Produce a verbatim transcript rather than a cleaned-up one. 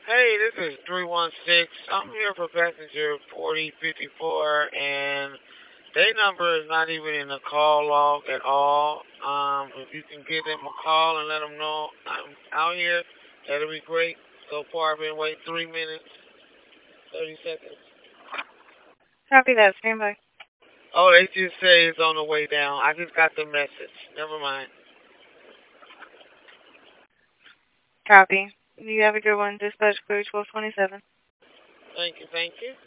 Hey, this is three one six. I'm here for passenger forty fifty-four, and their number is not even in the call log at all. Um, if you can give them a call and let them know I'm out here, that'll be great. So far, I've been waiting three minutes, thirty seconds. Copy that. Stand by. Oh, they just say it's on the way down. I just got the message. Never mind. Copy. You have a good one. Dispatch clear twelve twenty-seven. Thank you, thank you.